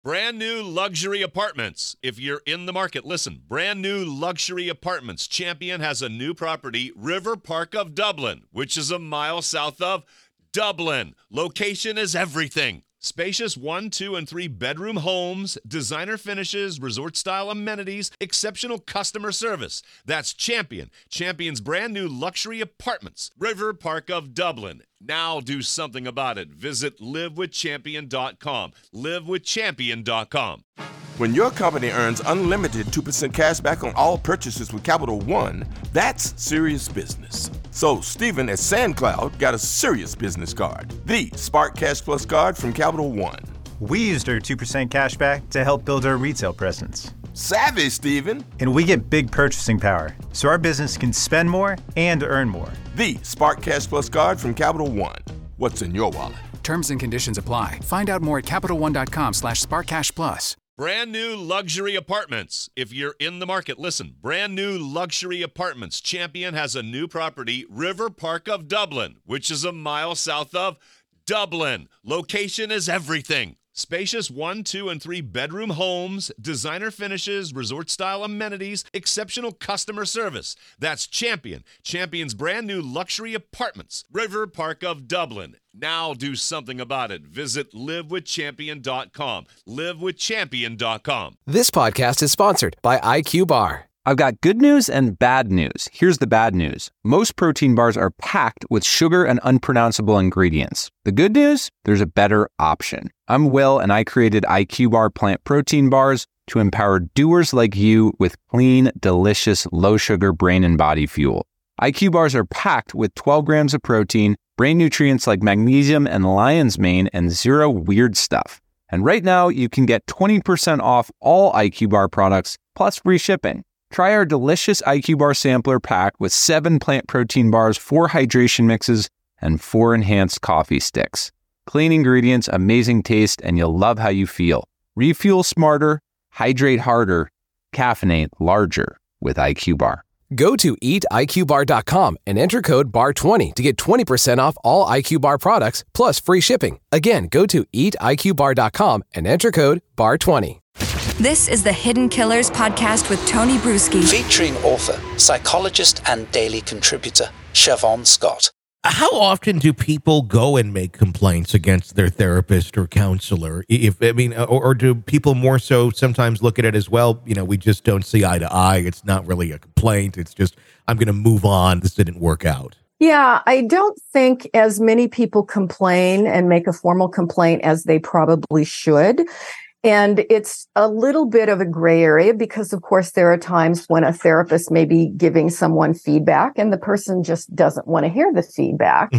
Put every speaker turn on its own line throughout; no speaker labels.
Brand new luxury apartments. If you're in the market, listen. Brand new luxury apartments. Champion has a new property, River Park of Dublin, which is a mile south of Dublin. Location is everything. Spacious 1, 2, and 3 bedroom homes, designer finishes, resort-style amenities, exceptional customer service. That's Champion. Champion's brand new luxury apartments. River Park of Dublin. Now do something about it. Visit livewithchampion.com. Livewithchampion.com.
When your company earns unlimited 2% cash back on all purchases with Capital One, that's serious business. So Stephen at SandCloud got a serious business card, the Spark Cash Plus card from Capital One.
We used our 2% cash back to help build our retail presence.
Savvy, Stephen.
And we get big purchasing power, so our business can spend more and earn more.
The Spark Cash Plus card from Capital One. What's in your wallet?
Terms and conditions apply. Find out more at CapitalOne.com/SparkCashPlus.
Brand new luxury apartments. If you're in the market, listen. Brand new luxury apartments. Champion has a new property, River Park of Dublin, which is a mile south of Dublin. Location is everything. Spacious 1, 2, and 3 bedroom homes, designer finishes, resort-style amenities, exceptional customer service. That's Champion. Champion's brand new luxury apartments. River Park of Dublin. Now do something about it. Visit livewithchampion.com. Livewithchampion.com.
This podcast is sponsored by IQ Bar.
I've got good news and bad news. Here's the bad news. Most protein bars are packed with sugar and unpronounceable ingredients. The good news? There's a better option. I'm Will, and I created IQ Bar plant protein bars to empower doers like you with clean, delicious, low-sugar brain and body fuel. IQ Bars are packed with 12 grams of protein, brain nutrients like magnesium and lion's mane, and zero weird stuff. And right now, you can get 20% off all IQ Bar products, plus free shipping. Try our delicious IQ Bar sampler pack with 7 plant protein bars, 4 hydration mixes, and 4 enhanced coffee sticks. Clean ingredients, amazing taste, and you'll love how you feel. Refuel smarter, hydrate harder, caffeinate larger with IQ Bar.
Go to eatiqbar.com and enter code BAR20 to get 20% off all IQ Bar products plus free shipping. Again, go to eatiqbar.com and enter code BAR20.
This is the Hidden Killers podcast with Tony Bruschi.
Featuring author, psychologist, and daily contributor, Siobhan Scott.
How often do people go and make complaints against their therapist or counselor? Or do people more so sometimes look at it as, well, we just don't see eye to eye. It's not really a complaint. It's just, I'm going to move on. This didn't work out.
Yeah, I don't think as many people complain and make a formal complaint as they probably should. And it's a little bit of a gray area because, of course, there are times when a therapist may be giving someone feedback and the person just doesn't want to hear the feedback,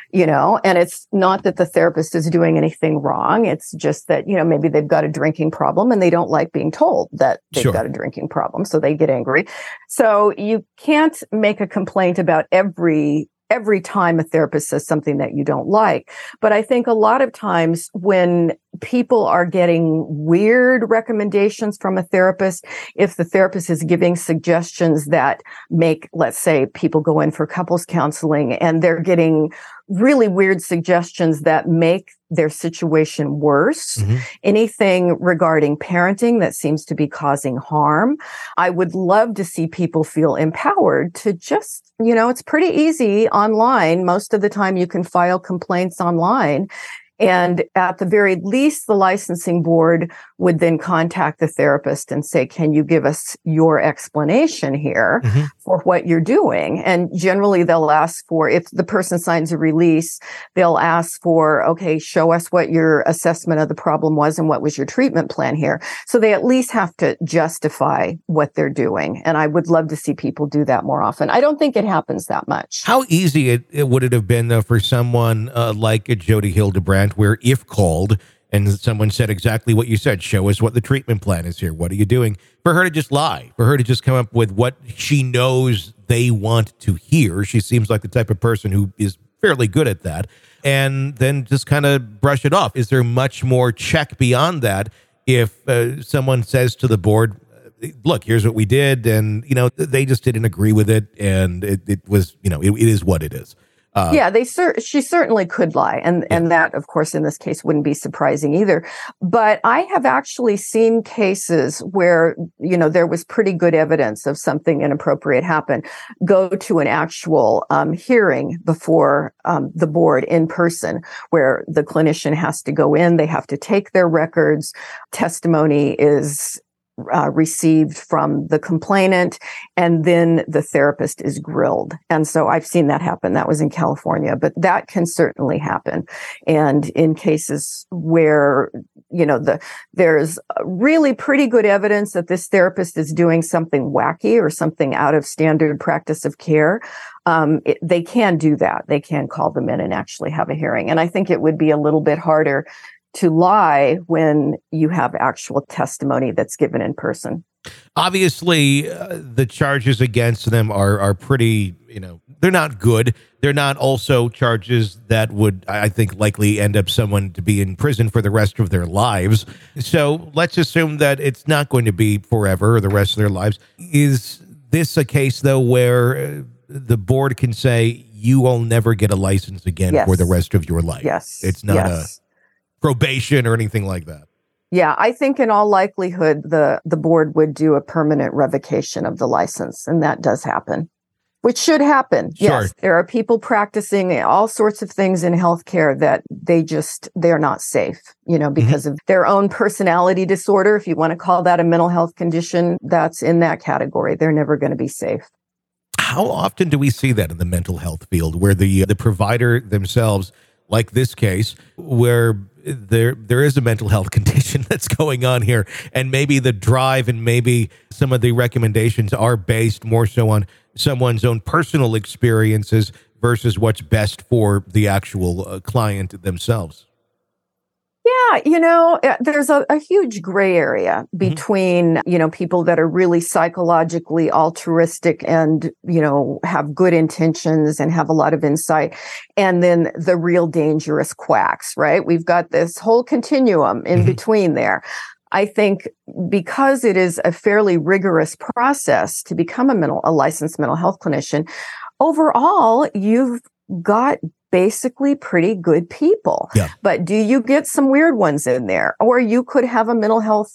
and it's not that the therapist is doing anything wrong. It's just that, maybe they've got a drinking problem and they don't like being told that they've got a drinking problem. So they get angry. So you can't make a complaint about every time a therapist says something that you don't like. But I think a lot of times when people are getting weird recommendations from a therapist, if the therapist is giving suggestions that make, let's say, people go in for couples counseling and they're getting really weird suggestions that make their situation worse, anything regarding parenting that seems to be causing harm, I would love to see people feel empowered to just, it's pretty easy online. Most of the time you can file complaints online. And at the very least, the licensing board would then contact the therapist and say, can you give us your explanation here for what you're doing? And generally they'll ask for, if the person signs a release, they'll ask for, okay, show us what your assessment of the problem was and what was your treatment plan here. So they at least have to justify what they're doing. And I would love to see people do that more often. I don't think it happens that much.
How easy would it have been, though, for someone like Jody Hildebrandt, where if called and someone said exactly what you said, show us what the treatment plan is here, what are you doing, for her to just lie, for her to just come up with what she knows they want to hear? She seems like the type of person who is fairly good at that, and then just kind of brush it off. Is there much more check beyond that if someone says to the board, look, here's what we did, and they just didn't agree with it, and it was, it is what it is?
Yeah, she certainly could lie. And that, of course, in this case wouldn't be surprising either. But I have actually seen cases where, there was pretty good evidence of something inappropriate happen, go to an actual hearing before the board in person, where the clinician has to go in, they have to take their records, testimony is received from the complainant, and then the therapist is grilled. And so I've seen that happen. That was in California, but that can certainly happen. And in cases where, there's really pretty good evidence that this therapist is doing something wacky or something out of standard practice of care, they can do that. They can call them in and actually have a hearing. And I think it would be a little bit harder to lie when you have actual testimony that's given in person.
Obviously, the charges against them are pretty, they're not good. They're not also charges that would, I think, likely end up someone to be in prison for the rest of their lives. So let's assume that it's not going to be forever or the rest of their lives. Is this a case, though, where the board can say, you will never get a license again for the rest of your life?
Yes.
It's not a probation or anything like that.
Yeah, I think in all likelihood, the board would do a permanent revocation of the license, and that does happen, which should happen.
Sure.
Yes, there are people practicing all sorts of things in healthcare that they're not safe, because of their own personality disorder. If you want to call that a mental health condition, that's in that category. They're never going to be safe.
How often do we see that in the mental health field, where the provider themselves, like this case, where there is a mental health condition that's going on here, and maybe the drive and maybe some of the recommendations are based more so on someone's own personal experiences versus what's best for the actual client themselves?
Yeah, there's a huge gray area between, people that are really psychologically altruistic and, have good intentions and have a lot of insight, and then the real dangerous quacks, right? We've got this whole continuum in between there. I think because it is a fairly rigorous process to become a licensed mental health clinician, overall, you've got basically pretty good people. Yeah. But do you get some weird ones in there? Or you could have a mental health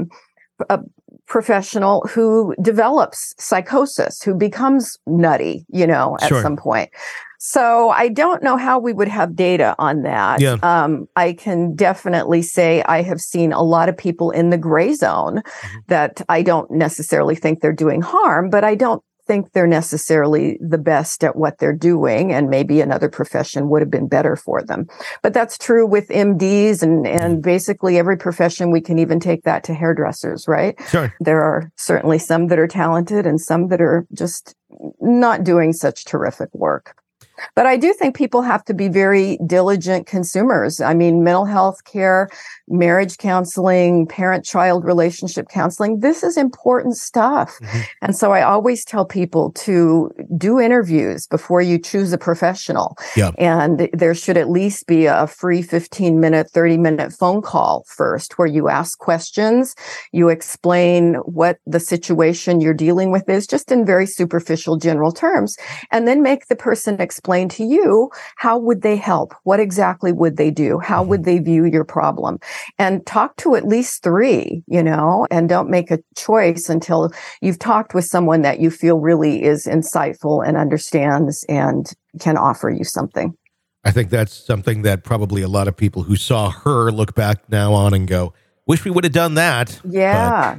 professional who develops psychosis, who becomes nutty, at some point. So I don't know how we would have data on that. Yeah. I can definitely say I have seen a lot of people in the gray zone that I don't necessarily think they're doing harm, but I don't think they're necessarily the best at what they're doing, and maybe another profession would have been better for them. But that's true with MDs and basically every profession. We can even take that to hairdressers, right?
Sure.
There are certainly some that are talented and some that are just not doing such terrific work. But I do think people have to be very diligent consumers. I mean, mental health care, marriage counseling, parent-child relationship counseling, this is important stuff. And so I always tell people to do interviews before you choose a professional. Yeah. And there should at least be a free 15-minute, 30-minute phone call first where you ask questions, you explain what the situation you're dealing with is, just in very superficial general terms, and then make the person explain to you, how would they help? What exactly would they do? How would they view your problem? And talk to at least 3, and don't make a choice until you've talked with someone that you feel really is insightful and understands and can offer you something.
I think that's something that probably a lot of people who saw her look back now on and go, wish we would have done that.
Yeah.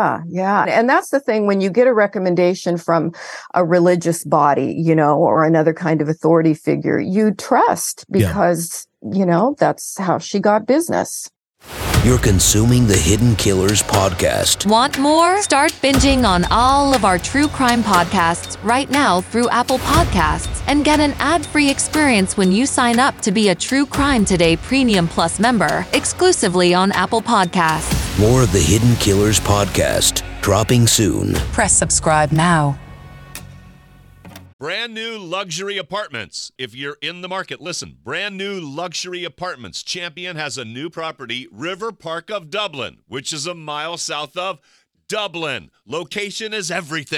And that's the thing, when you get a recommendation from a religious body, or another kind of authority figure, you trust because, that's how she got business.
You're consuming the Hidden Killers podcast.
Want more? Start binging on all of our true crime podcasts right now through Apple Podcasts, and get an ad-free experience when you sign up to be a True Crime Today Premium Plus member, exclusively on Apple Podcasts.
More of the Hidden Killers podcast, dropping soon.
Press subscribe now.
Brand new luxury apartments. If you're in the market, listen. Brand new luxury apartments. Champion has a new property, River Park of Dublin, which is a mile south of Dublin. Location is everything.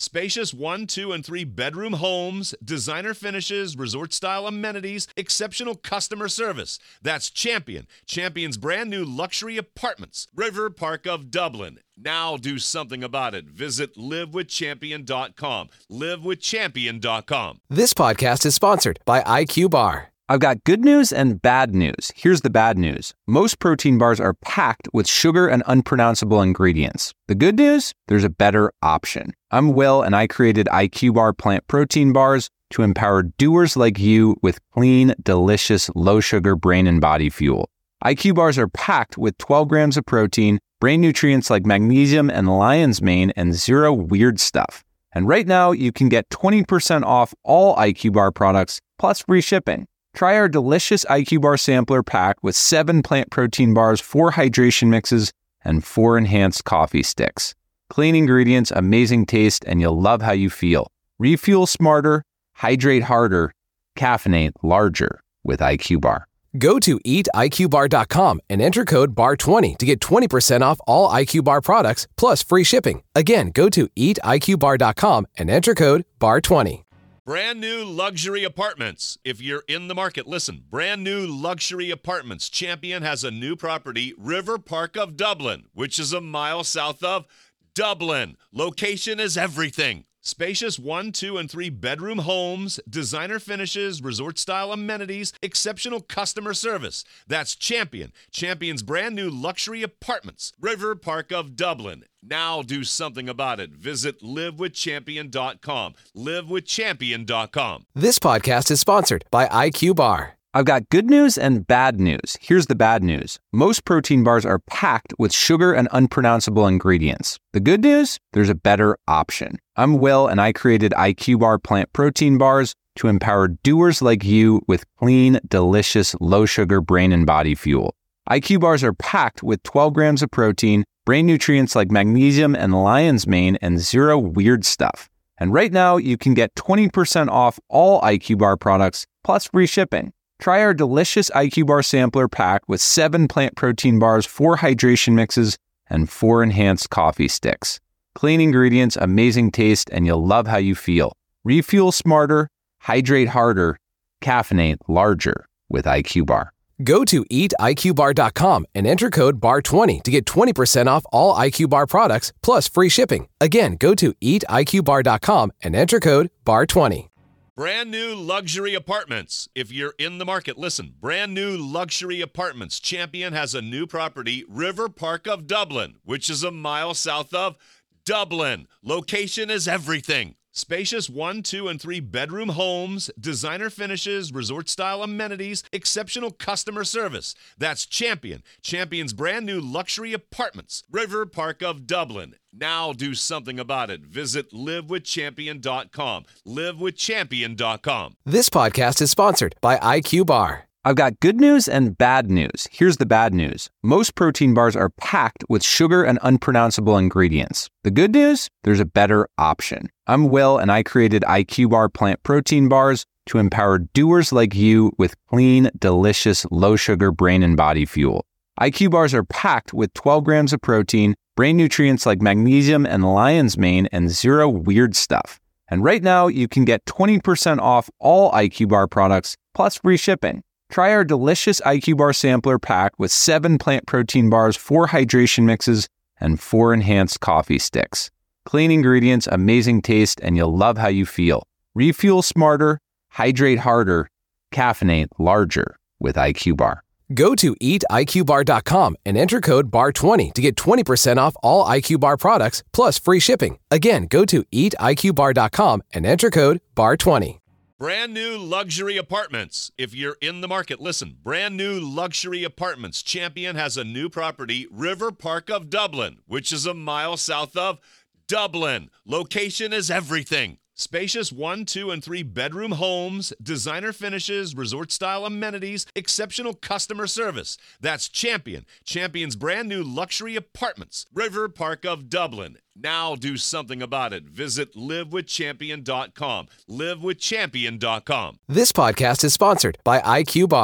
Spacious 1, 2, and 3 bedroom homes, designer finishes, resort-style amenities, exceptional customer service. That's Champion. Champion's brand new luxury apartments. River Park of Dublin. Now do something about it. Visit livewithchampion.com. Livewithchampion.com.
This podcast is sponsored by IQ Bar. I've got good news and bad news. Here's the bad news. Most protein bars are packed with sugar and unpronounceable ingredients. The good news? There's a better option. I'm Will, and I created IQ Bar plant protein bars to empower doers like you with clean, delicious, low-sugar brain and body fuel. IQ Bars are packed with 12 grams of protein, brain nutrients like magnesium and lion's mane, and zero weird stuff. And right now, you can get 20% off all IQ Bar products, plus free shipping. Try our delicious IQ Bar sampler pack with 7 plant protein bars, 4 hydration mixes, and 4 enhanced coffee sticks. Clean ingredients, amazing taste, and you'll love how you feel. Refuel smarter, hydrate harder, caffeinate larger with IQ Bar. Go to eatiqbar.com and enter code BAR20 to get 20% off all IQ Bar products, plus free shipping. Again, go to eatiqbar.com and enter code BAR20.
Brand new luxury apartments. If you're in the market, listen. Brand new luxury apartments. Champion has a new property, River Park of Dublin, which is a mile south of Dublin. Location is everything. Spacious 1, 2, and 3 bedroom homes, designer finishes, resort-style amenities, exceptional customer service. That's Champion. Champion's brand new luxury apartments. River Park of Dublin. Now do something about it. Visit livewithchampion.com. Livewithchampion.com.
This podcast is sponsored by IQ Bar. I've got good news and bad news. Here's the bad news. Most protein bars are packed with sugar and unpronounceable ingredients. The good news? There's a better option. I'm Will, and I created IQ Bar plant protein bars to empower doers like you with clean, delicious, low-sugar brain and body fuel. IQ Bars are packed with 12 grams of protein, brain nutrients like magnesium and lion's mane, and zero weird stuff. And right now, you can get 20% off all IQ Bar products, plus free shipping. Try our delicious IQ Bar sampler pack with 7 plant protein bars, 4 hydration mixes, and 4 enhanced coffee sticks. Clean ingredients, amazing taste, and you'll love how you feel. Refuel smarter, hydrate harder, caffeinate larger with IQ Bar. Go to eatiqbar.com and enter code BAR20 to get 20% off all IQ Bar products, plus free shipping. Again, go to eatiqbar.com and enter code BAR20.
Brand new luxury apartments. If you're in the market, listen. Brand new luxury apartments. Champion has a new property, River Park of Dublin, which is a mile south of Dublin. Location is everything. Spacious 1, 2, and 3 bedroom homes, designer finishes, resort-style amenities, exceptional customer service. That's Champion. Champion's brand new luxury apartments. River Park of Dublin. Now do something about it. Visit livewithchampion.com. Livewithchampion.com.
This podcast is sponsored by IQ Bar. I've got good news and bad news. Here's the bad news. Most protein bars are packed with sugar and unpronounceable ingredients. The good news? There's a better option. I'm Will, and I created IQ Bar plant protein bars to empower doers like you with clean, delicious, low-sugar brain and body fuel. IQ Bars are packed with 12 grams of protein, brain nutrients like magnesium and lion's mane, and zero weird stuff. And right now, you can get 20% off all IQ Bar products, plus free shipping. Try our delicious IQ Bar sampler pack with 7 plant protein bars, 4 hydration mixes, and 4 enhanced coffee sticks. Clean ingredients, amazing taste, and you'll love how you feel. Refuel smarter, hydrate harder, caffeinate larger with IQ Bar. Go to eatiqbar.com and enter code BAR20 to get 20% off all IQ Bar products, plus free shipping. Again, go to eatiqbar.com and enter code BAR20.
Brand new luxury apartments. If you're in the market, listen. Brand new luxury apartments. Champion has a new property, River Park of Dublin, which is a mile south of Dublin. Location is everything. Spacious 1, 2, and 3 bedroom homes, designer finishes, resort-style amenities, exceptional customer service. That's Champion. Champion's brand new luxury apartments. River Park of Dublin. Now do something about it. Visit livewithchampion.com. Livewithchampion.com.
This podcast is sponsored by IQ Bar.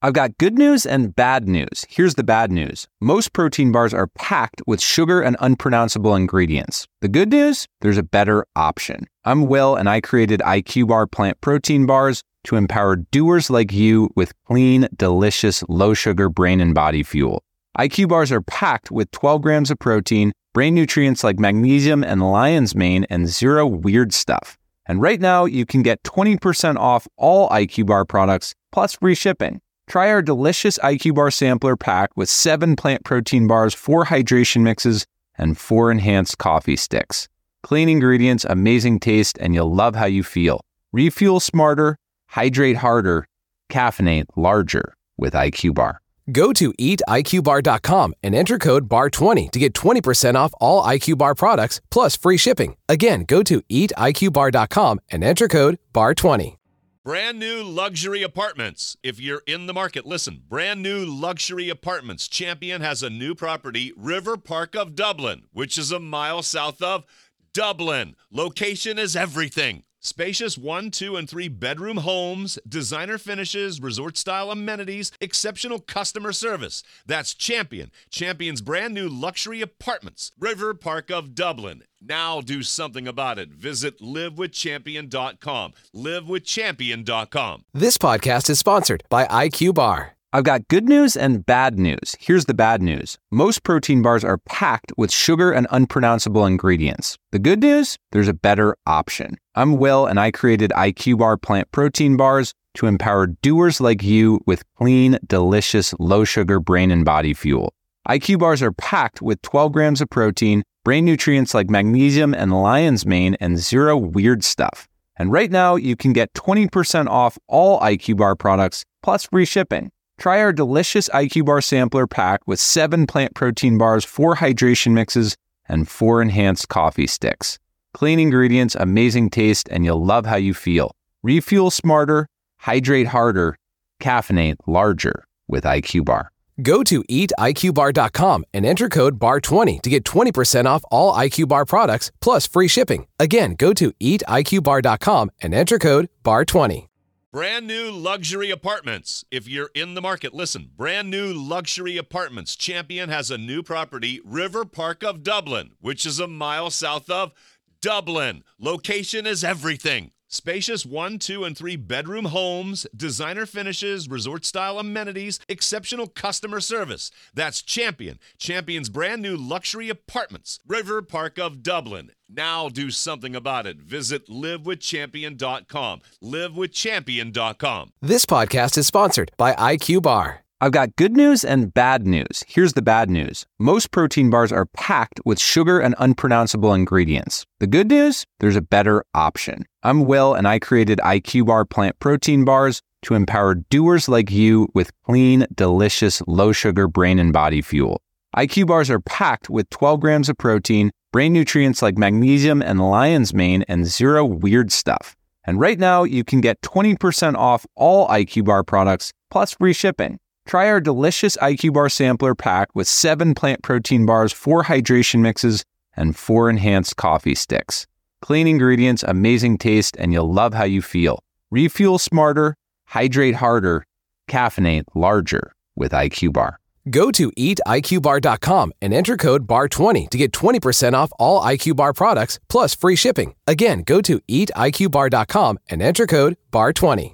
I've got good news and bad news. Here's the bad news. Most protein bars are packed with sugar and unpronounceable ingredients. The good news? There's a better option. I'm Will, and I created IQ Bar plant protein bars to empower doers like you with clean, delicious, low-sugar brain and body fuel. IQ bars are packed with 12 grams of protein, brain nutrients like magnesium and lion's mane, and zero weird stuff. And right now, you can get 20% off all IQ Bar products, plus free shipping. Try our delicious IQ Bar sampler pack with 7 plant protein bars, 4 hydration mixes, and 4 enhanced coffee sticks. Clean ingredients, amazing taste, and you'll love how you feel. Refuel smarter, hydrate harder, caffeinate larger with IQ Bar.
Go to eatiqbar.com and enter code BAR20 to get 20% off all IQ Bar products plus free shipping. Again, go to eatiqbar.com and enter code BAR20.
Brand new luxury apartments. If you're in the market, listen. Brand new luxury apartments. Champion has a new property, River Park of Dublin, which is a mile south of Dublin. Location is everything. Spacious 1, 2, and 3 bedroom homes, designer finishes, resort-style amenities, exceptional customer service. That's Champion. Champion's brand new luxury apartments, River Park of Dublin. Now do something about it. Visit livewithchampion.com. Livewithchampion.com.
This podcast is sponsored by IQ Bar.
I've got good news and bad news. Here's the bad news. Most protein bars are packed with sugar and unpronounceable ingredients. The good news? There's a better option. I'm Will, and I created IQ Bar plant protein bars to empower doers like you with clean, delicious, low-sugar brain and body fuel. IQ bars are packed with 12 grams of protein, brain nutrients like magnesium and lion's mane, and zero weird stuff. And right now, you can get 20% off all IQ Bar products, plus free shipping. Try our delicious IQ Bar sampler pack with 7 plant protein bars, 4 hydration mixes, and 4 enhanced coffee sticks. Clean ingredients, amazing taste, and you'll love how you feel. Refuel smarter, hydrate harder, caffeinate larger with IQ Bar.
Go to eatiqbar.com and enter code BAR20 to get 20% off all IQ Bar products plus free shipping. Again, go to eatiqbar.com and enter code BAR20.
Brand new luxury apartments. If you're in the market, listen. Brand new luxury apartments. Champion has a new property, River Park of Dublin, which is a mile south of Dublin. Location is everything. Spacious 1, 2, and 3 bedroom homes, designer finishes, resort-style amenities, exceptional customer service. That's Champion. Champion's brand new luxury apartments, River Park of Dublin. Now do something about it. Visit livewithchampion.com. Livewithchampion.com.
This podcast is sponsored by IQ Bar.
I've got good news and bad news. Here's the bad news. Most protein bars are packed with sugar and unpronounceable ingredients. The good news? There's a better option. I'm Will, and I created IQ Bar plant protein bars to empower doers like you with clean, delicious, low-sugar brain and body fuel. IQ bars are packed with 12 grams of protein, brain nutrients like magnesium and lion's mane, and zero weird stuff. And right now, you can get 20% off all IQ Bar products, plus free shipping. Try our delicious IQ Bar sampler pack with 7 plant protein bars, 4 hydration mixes, and 4 enhanced coffee sticks. Clean ingredients, amazing taste, and you'll love how you feel. Refuel smarter, hydrate harder, caffeinate larger with IQ Bar.
Go to eatiqbar.com and enter code BAR20 to get 20% off all IQ Bar products plus free shipping. Again, go to eatiqbar.com and enter code BAR20.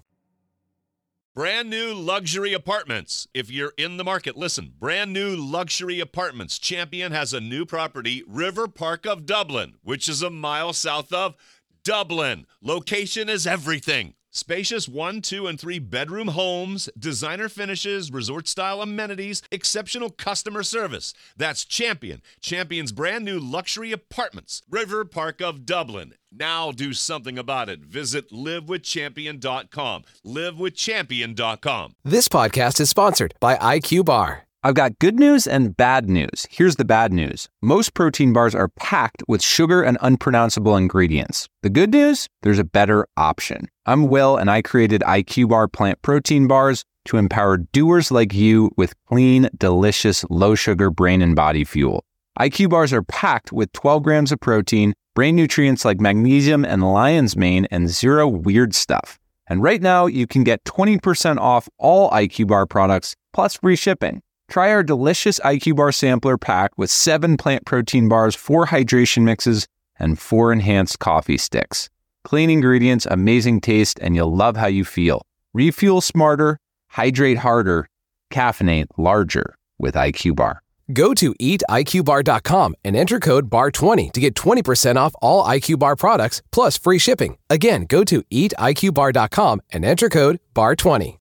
Brand new luxury apartments. If you're in the market, listen. Brand new luxury apartments. Champion has a new property, River Park of Dublin, which is a mile south of Dublin. Location is everything. Spacious 1, 2, and 3 bedroom homes, designer finishes, resort-style amenities, exceptional customer service. That's Champion. Champion's brand new luxury apartments, River Park of Dublin. Now do something about it. Visit livewithchampion.com. Livewithchampion.com.
This podcast is sponsored by IQ Bar.
I've got good news and bad news. Here's the bad news. Most protein bars are packed with sugar and unpronounceable ingredients. The good news? There's a better option. I'm Will, and I created IQ Bar plant protein bars to empower doers like you with clean, delicious, low-sugar brain and body fuel. IQ bars are packed with 12 grams of protein, brain nutrients like magnesium and lion's mane, and zero weird stuff. And right now, you can get 20% off all IQ Bar products, plus free shipping. Try our delicious IQ Bar sampler pack with 7 plant protein bars, 4 hydration mixes, and 4 enhanced coffee sticks. Clean ingredients, amazing taste, and you'll love how you feel. Refuel smarter, hydrate harder, caffeinate larger with IQ Bar.
Go to eatiqbar.com and enter code BAR20 to get 20% off all IQ Bar products, plus free shipping. Again, go to eatiqbar.com and enter code BAR20.